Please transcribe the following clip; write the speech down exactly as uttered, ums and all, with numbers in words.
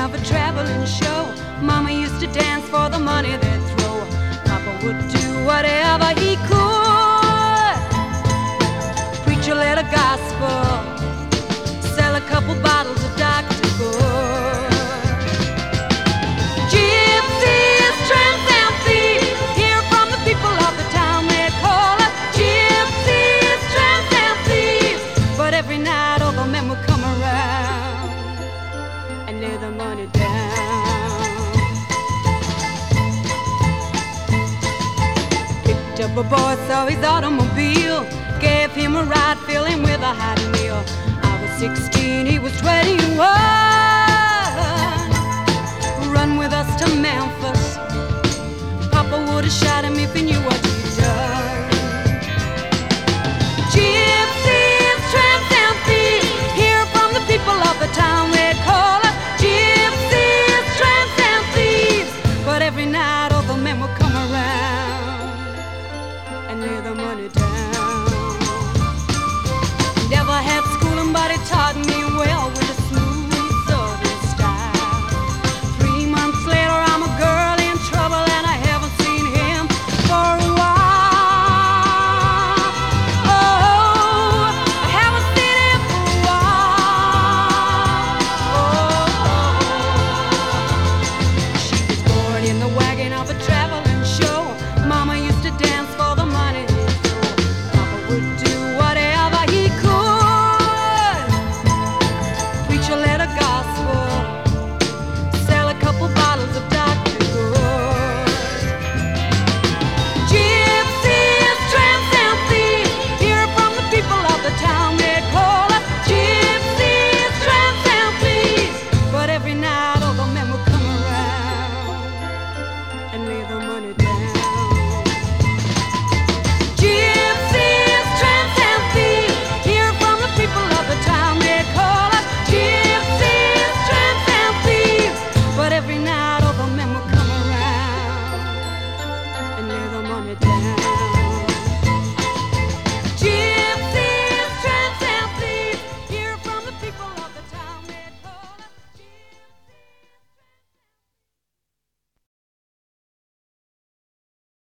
have a traveling show. Mama used to dance for the money they'd throw. Papa would do whatever he could. Preach a little gospel, sell a couple bottles of Doctor Good. Gypsies, tramps, and thieves, hear from the people of the town they call us gypsies, tramps, and thieves. But every night all the men would come around and lay the money down. Picked up a boy, saw his automobile, gave him a ride, fill him with a hot meal. I was sixteen, he was twenty-one. Run with us to Memphis. Papa would have shot him if he knew what he'd done. Gypsies, tramps, and thieves, hear from the people of the town they call us gypsies, tramps, and thieves. But every night all the men would come around and lay the money down.